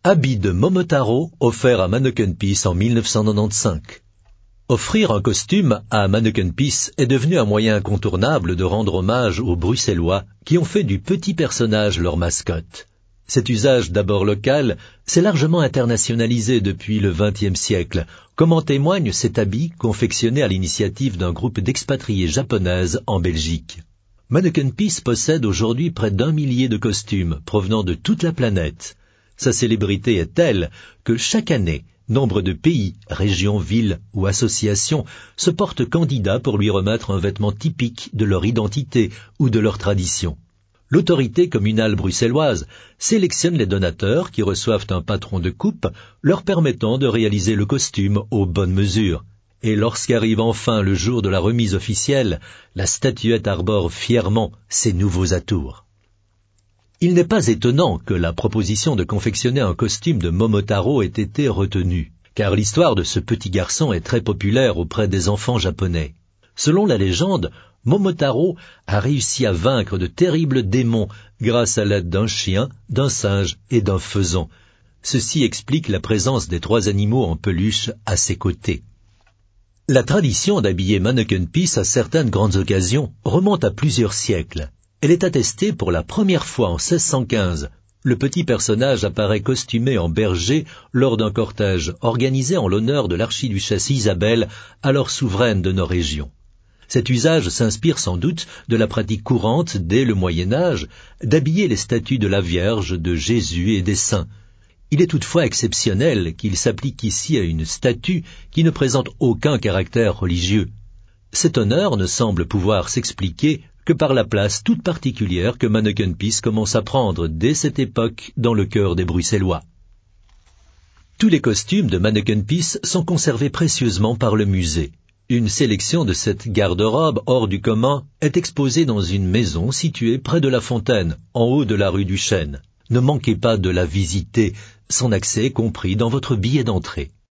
Habit de Momotaro offert à Manneken Pis en 1995. Offrir un costume à Manneken Pis est devenu un moyen incontournable de rendre hommage aux Bruxellois qui ont fait du petit personnage leur mascotte. Cet usage d'abord local s'est largement internationalisé depuis le XXe siècle, comme en témoigne cet habit confectionné à l'initiative d'un groupe d'expatriés japonaises en Belgique. Manneken Pis possède aujourd'hui près d'1 millier de costumes provenant de toute la planète. Sa célébrité est telle que chaque année, nombre de pays, régions, villes ou associations se portent candidats pour lui remettre un vêtement typique de leur identité ou de leur tradition. L'autorité communale bruxelloise sélectionne les donateurs qui reçoivent un patron de coupe leur permettant de réaliser le costume aux bonnes mesures. Et lorsqu'arrive enfin le jour de la remise officielle, la statuette arbore fièrement ses nouveaux atours. Il n'est pas étonnant que la proposition de confectionner un costume de Momotaro ait été retenue, car l'histoire de ce petit garçon est très populaire auprès des enfants japonais. Selon la légende, Momotaro a réussi à vaincre de terribles démons grâce à l'aide d'un chien, d'un singe et d'un faisan. Ceci explique la présence des 3 animaux en peluche à ses côtés. La tradition d'habiller Manneken Pis à certaines grandes occasions remonte à plusieurs siècles. Elle est attestée pour la première fois en 1615. Le petit personnage apparaît costumé en berger lors d'un cortège organisé en l'honneur de l'archiduchesse Isabelle, alors souveraine de nos régions. Cet usage s'inspire sans doute de la pratique courante dès le Moyen-Âge d'habiller les statues de la Vierge, de Jésus et des saints. Il est toutefois exceptionnel qu'il s'applique ici à une statue qui ne présente aucun caractère religieux. Cet honneur ne semble pouvoir s'expliquer que par la place toute particulière que Manneken Pis commence à prendre dès cette époque dans le cœur des Bruxellois. Tous les costumes de Manneken Pis sont conservés précieusement par le musée. Une sélection de cette garde-robe hors du commun est exposée dans une maison située près de la fontaine, en haut de la rue du Chêne. Ne manquez pas de la visiter, son accès est compris dans votre billet d'entrée.